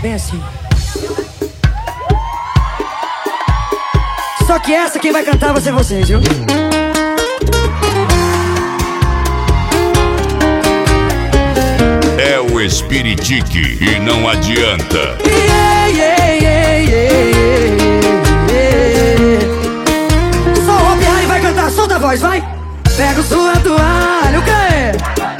Bem assim. Só que essa quem vai cantar vai ser vocês, viu? É o Espiritique e não adianta. Só o Hopi vai cantar, solta a voz, vai! Pega sua toalha, o quê?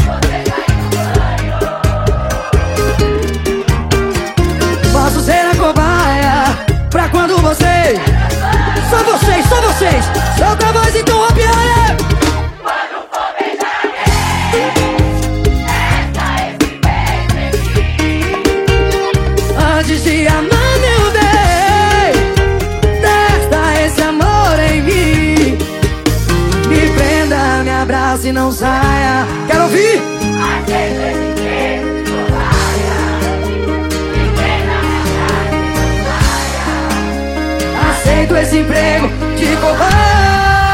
Posso ser a cobaia pra quando vocês. Só vocês, só vocês! Solta a voz então, Hopi. Quando for beijar alguém, testa esse beijo em mim. Antes de amar, meu bem, testa esse amor em mim. Me prenda, me abraça e não saia. Quero ouvir! Aceito esse beijo de cobaia. Me prenda, me abraça e não saia. Aceito esse emprego de cobaia.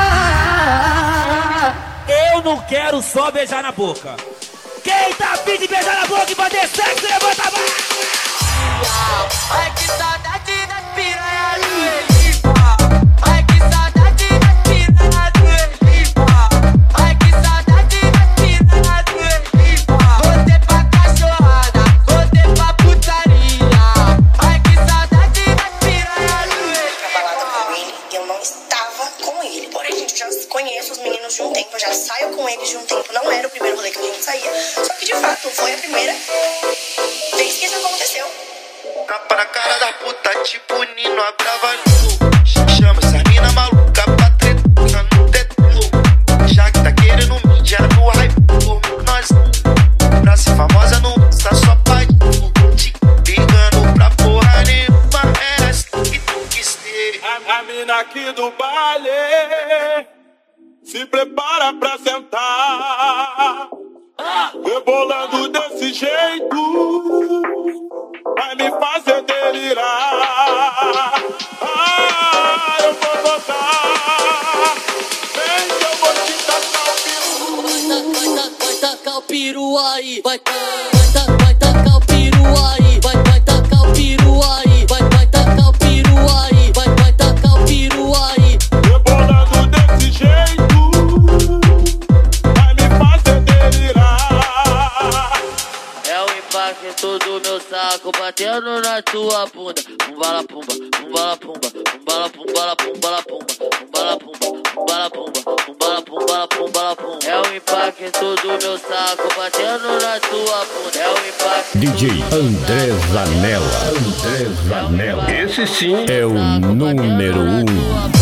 Eu não quero só beijar na boca. Quem tá afim de beijar na boca e fazer sexo, levanta a mão! Ai que saudade da piranha do Elipa. Ai que saudade da piranha do Elipa. Ai que saudade da piranha do Elipa. Voltei pra cachorrada, voltei pra putaria. Ai que saudade da piranha do Elipa. Na balada com ele, eu não estava com ele. Porém, gente, eu já conheço os meninos de um tempo, eu já saio com eles de um tempo. Não era o primeiro rolê que a gente saía. Só que de fato foi a primeira vez que isso aconteceu. Tapa na cara da puta, tipo Nino, a brava no. Chama essa mina maluca pra treta no teto. Já que tá querendo mídia no hype, nós pra ser famosa não está só pra te ligando pra porra nenhuma. Era assim que tu quis ser. A mina aqui do baile se prepara pra sentar. Rebolando desse jeito vai me fazer delirar. Eu vou botar, vem que eu vou te tacar o peru. Vai tacar o peru aí. Vai tacar o peru aí. Vai tacar o peru aí. Vai tacar o peru aí. Vai tacar o peru aí. Rebolando desse jeito vai me fazer delirar. É o impacto do meu saco batendo na tua bunda. Pumbala pumba, pumbala pumba, pumbala pumbala pumbala pumba, pumbala pumba, pumbala pumba, pumbala pumbala pumbala pumba. É o impacto do meu saco batendo na tua bunda. É o impacto DJ André Zanella. André Zanella. Esse sim é o número 1.